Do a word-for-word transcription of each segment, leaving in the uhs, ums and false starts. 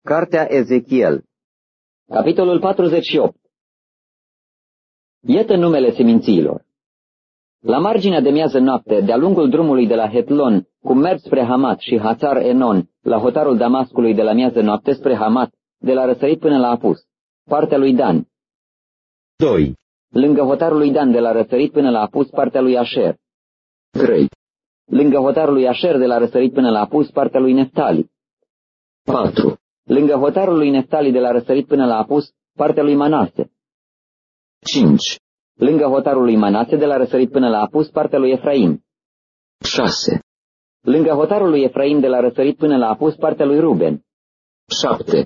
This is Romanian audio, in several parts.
Cartea Ezechiel, capitolul patruzeci și opt. Iată numele semințiilor. La marginea de miază noapte, de-a lungul drumului de la Hetlon, cum merg spre Hamat și Hațar Enon, la hotarul Damascului de la miază noapte spre Hamat, de la răsărit până la apus, partea lui Dan. doi. Lângă hotarul lui Dan de la răsărit până la apus, partea lui Asher. trei. Lângă hotarul lui Asher de la răsărit până la apus, partea lui Neftali. patru. Lângă hotarul lui Neftali de la răsărit până la apus, partea lui Manase. cinci. Lângă hotarul lui Manase de la răsărit până la apus, partea lui Efraim. șase. Lângă hotarul lui Efraim de la răsărit până la apus, partea lui Ruben. șapte.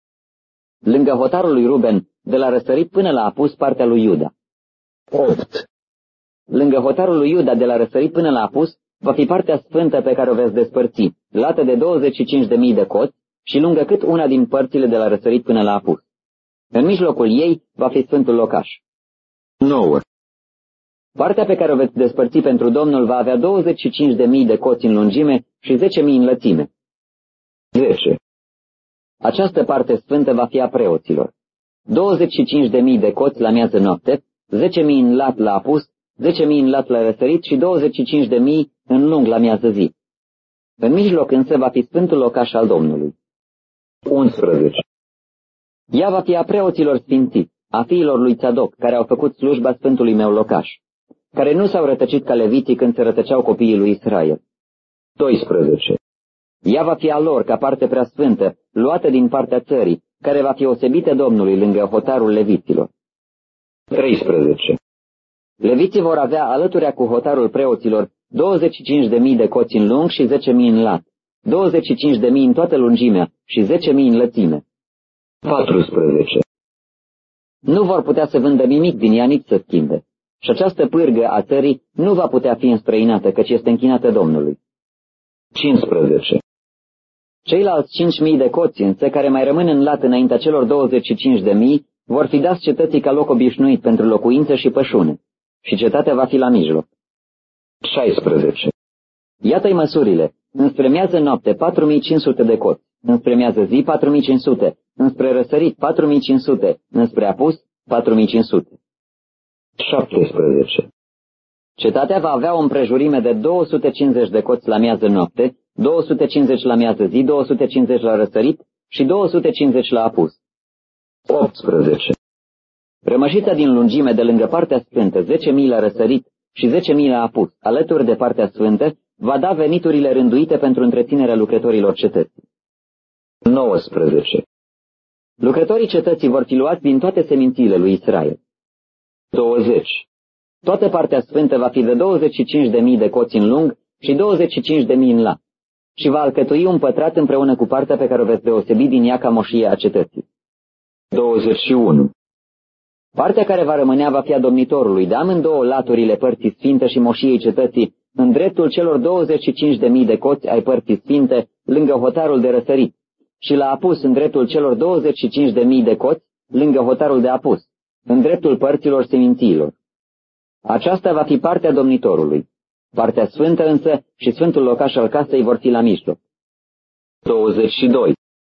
Lângă hotarul lui Ruben de la răsărit până la apus, partea lui Iuda. opt. Lângă hotarul lui Iuda de la răsărit până la apus, va fi partea sfântă pe care o veți despărți, lată de douăzeci și cinci de mii de coți și lungă cât una din părțile de la răsărit până la apus. În mijlocul ei va fi sfântul locaș. nouă. Partea pe care o veți despărți pentru Domnul va avea douăzeci și cinci de mii de coți în lungime și zece mii în lățime. zece. Această parte sfântă va fi a preoților. douăzeci și cinci de mii de coți la miază noapte, zece mii în lat la apus, zece mii în lat la răsărit și douăzeci și cinci de mii în lung la miază zi. În mijloc însă va fi sfântul locaș al Domnului. unsprezece. Ea va fi a preoților sfințiți, a fiilor lui Țadoc, care au făcut slujba sfântului meu locaș, care nu s-au rătăcit ca leviții când se rătăceau copiii lui Israel. doisprezece. Ea va fi a lor ca parte prea sfântă, luată din partea țării, care va fi osebită Domnului lângă hotarul leviților. treisprezece. Leviții vor avea alăturea cu hotarul preoților douăzeci și cinci de mii de coți în lung și zece mii în lat, douăzeci și cinci de mii în toată lungimea și zece mii în lățime. patrusprezece. Nu vor putea să vândă nimic din ea, nici să schimbe. Și această pârgă a țării nu va putea fi înstrăinată, căci este închinată Domnului. cincisprezece. Ceilalți cinci mii de coți însă, care mai rămân în lat înaintea celor douăzeci și cinci de mii, vor fi dați cetății ca loc obișnuit pentru locuință și pășune, și cetatea va fi la mijloc. șaisprezece. Iată-i măsurile: înspre miază noapte patru mii cinci sute de coți, înspre miază zi patru mii cinci sute, înspre răsărit patru mii cinci sute, înspre apus patru mii cinci sute. șaptesprezece. Cetatea va avea o împrejurime de două sute cincizeci de coți la miază noapte, două sute cincizeci la miază zi, două sute cincizeci la răsărit și două sute cincizeci la apus. optsprezece. Rămășița din lungime de lângă partea sfântă, zece mii la răsărit și zece mii la apus, alături de partea sfântă, va da veniturile rânduite pentru întreținerea lucrătorilor cetății. nouăsprezece. Lucrătorii cetății vor fi luați din toate semințiile lui Israel. douăzeci. Toată partea sfântă va fi de douăzeci și cinci de mii de coți în lung și douăzeci și cinci de mii în lat, și va alcătui un pătrat împreună cu partea pe care o veți deosebi din ea ca moșie a cetății. douăzeci și unu. Partea care va rămânea va fi a domnitorului, de amândouă laturile părții sfinte și moșiei cetății, în dreptul celor douăzeci și cinci de mii de coți ai părții sfinte, lângă hotarul de răsărit, și la apus în dreptul celor douăzeci și cinci de mii de coți, lângă hotarul de apus, în dreptul părților semințiilor. Aceasta va fi partea domnitorului. Partea sfântă însă și sfântul locaș al casei vor fi la mijloc. douăzeci și doi.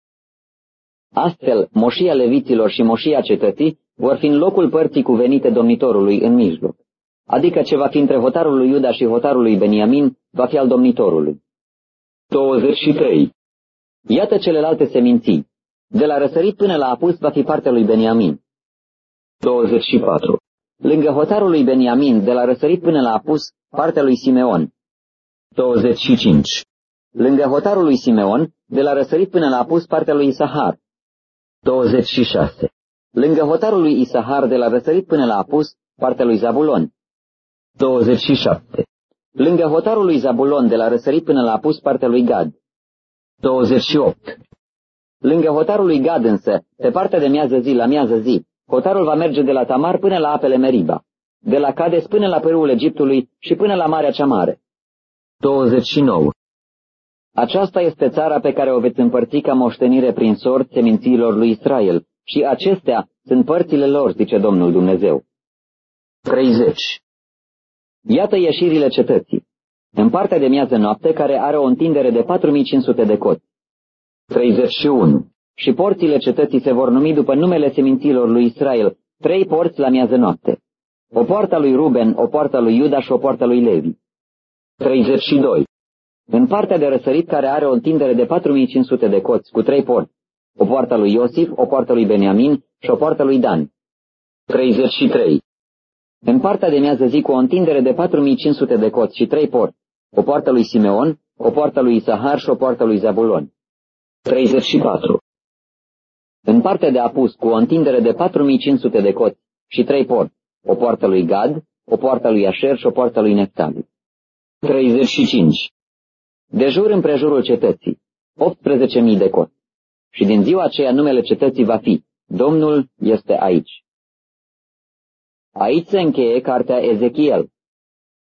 Astfel, moșia leviților și moșia cetății vor fi în locul părții cuvenite domnitorului în mijloc, adică ce va fi între hotarul lui Iuda și hotarul lui Beniamin va fi al domnitorului. douăzeci și trei. Iată celelalte seminții. De la răsărit până la apus va fi partea lui Beniamin. douăzeci și patru. Lângă hotarul lui Beniamin, de la răsărit până la apus, partea lui Simeon. douăzeci și cinci. Lângă hotarul lui Simeon, de la răsărit până la apus, partea lui Isahar. douăzeci și șase. Lângă hotarul lui Isahar, de la răsărit până la apus, partea lui Zabulon. douăzeci și șapte. Lângă hotarul lui Zabulon, de la răsărit până la apus, partea lui Gad. douăzeci și opt. Lângă hotarul lui Gad însă, pe partea de miază zi la miază zi, hotarul va merge de la Tamar până la apele Meriba, de la Cades până la pârâul Egiptului și până la Marea cea Mare. douăzeci și nouă. Aceasta este țara pe care o veți împărți ca moștenire prin sort semințiilor lui Israel, și acestea sunt părțile lor, zice Domnul Dumnezeu. treizeci. Iată ieșirile cetății. în partea de miază noapte, care are o întindere de patru mii cinci sute de coți. treizeci și unu. și porțile cetății se vor numi după numele seminților lui Israel, trei porți la miază noapte. O poartă lui Ruben, o poartă lui Iuda și o poartă lui Levi. treizeci și doi. În partea de răsărit, care are o întindere de patru mii cinci sute de coți, cu trei porți, o poartă lui Iosif, o poartă lui Beniamin și o poartă lui Dan. treizeci și trei. În partea de miază zi, cu o întindere de patru mii cinci sute de coți și trei porți, o poartă lui Simeon, o poartă lui Isahar și o poartă lui Zabulon. treizeci și patru. În partea de apus, cu o întindere de patru mii cinci sute de coți și trei porți, o poartă lui Gad, o poartă lui Asher și o poartă lui Neftali. treizeci și cinci. De jur împrejurul cetății, optsprezece mii de coți. Și din ziua aceea numele cetății va fi: Domnul este aici. Aici se încheie cartea Ezechiel.